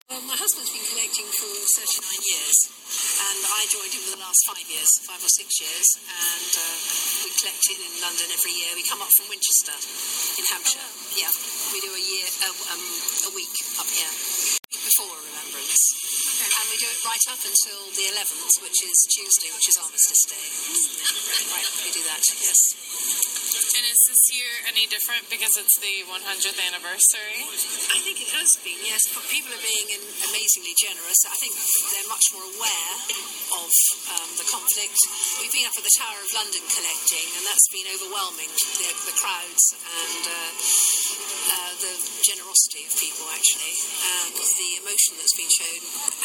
Well, my husband's been collecting for 39 years, and I joined him for the last 5 or 6 years, and we collect it in London every year. We come up from Winchester in Hampshire. Yeah, we do a week up here before Remembrance. Okay. And we do it right up until the 11th, which is Tuesday, which is Armistice Day. Right, we do that, yes. And is this year any different because it's the 100th anniversary? I think it has been, yes. People are being amazingly generous. I think they're much more aware of the conflict. We've been up at the Tower of London collecting, and that's been overwhelming, the crowds and the generosity of people, actually, and the emotion that's been shown.